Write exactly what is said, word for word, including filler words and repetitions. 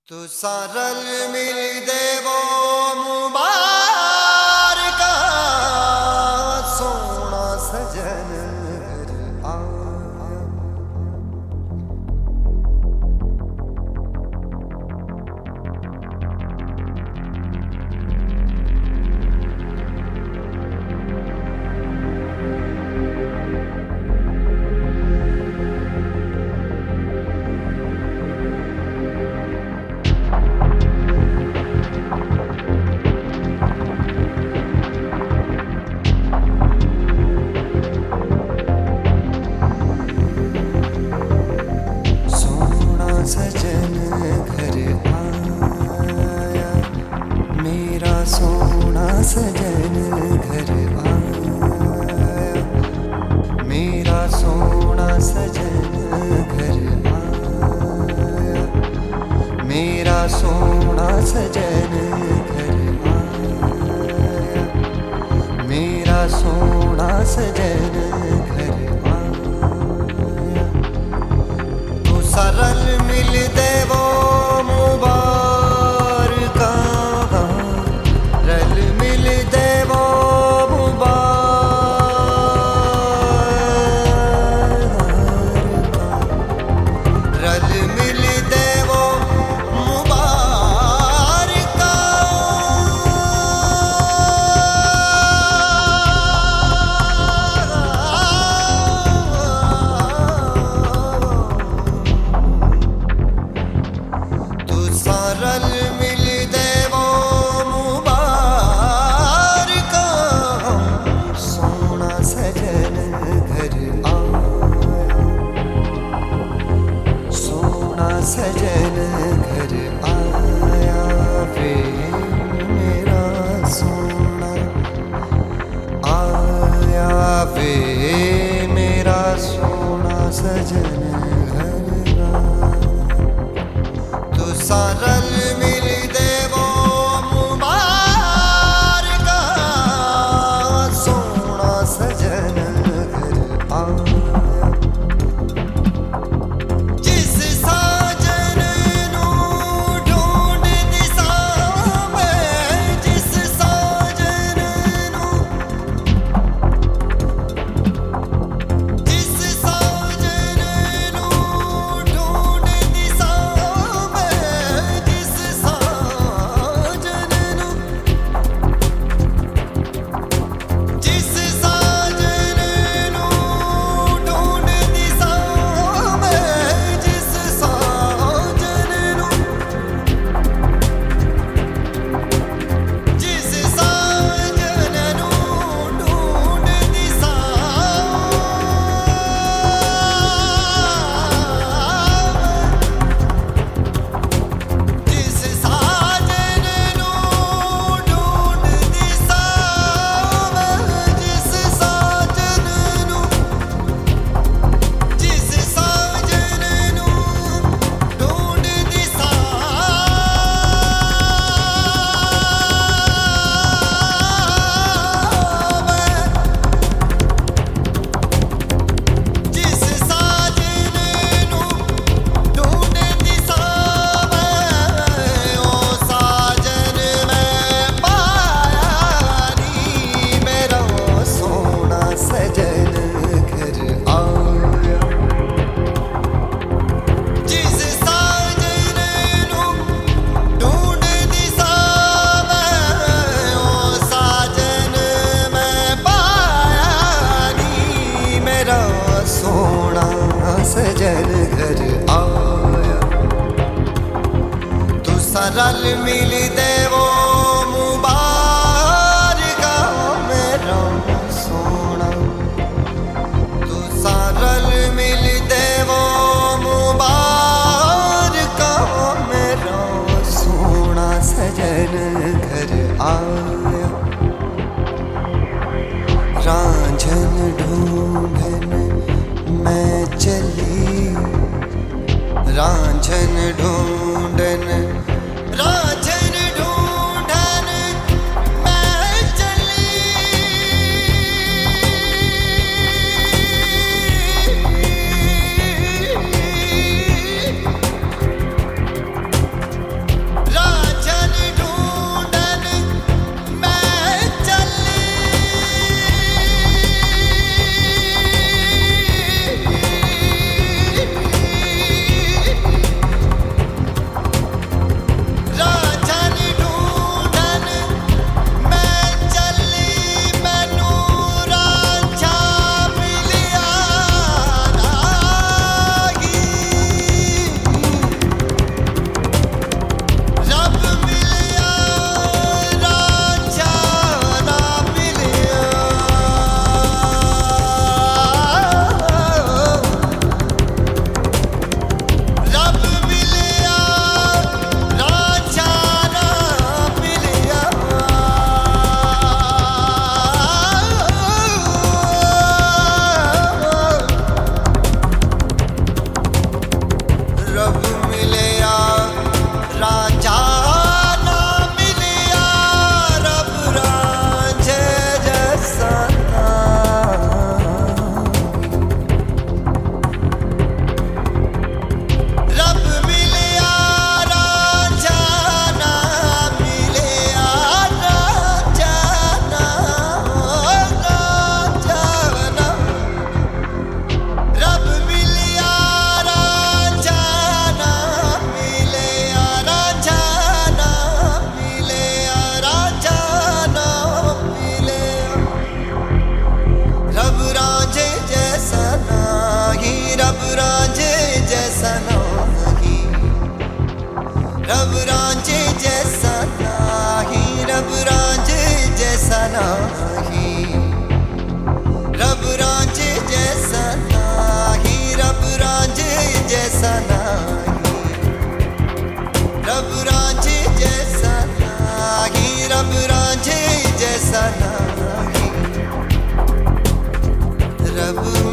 तू सरल मिल देवो मुबारक सोना सजन आ सजन घर आया मेरा सोना सजन घर आया मेरा सोना सजन घर आया मेरा सोना सजन घर आया मेरा सोना सजन घर आया तू सरल मिल देवो मुबारक रल मिल देवो मुबारक रल मिल देवो मुबारक सरल मिल देवो मुबारक सोना सजन घर आया सोना सजन घर आया वे मेरा सोना आया वे मेरा सोना सजन घर सरल मिल देवो मुबारक सोना सजन घर आया जिस साजन नू ढूंढ दिसा मैं जिस साजन नू जिस साजन नू ढूंढ दिसा सोना सजन घर आया तू सरल मिल देवो मुबारक मेरा सोना तू सरल मिल देवो मुबारक मेरा सोना सजन घर आया रांझन ढूंढन मैं चली रांझन ढूंढन रांझन ढूंढ रब रांझे जैसा नाही, रब रांझे जैसा नाही, रब रांझे जैसा नाही, रब रांझे जैसा नाही, रब रांझे जैसा नाही, रब रांझे जैसा नाही, रब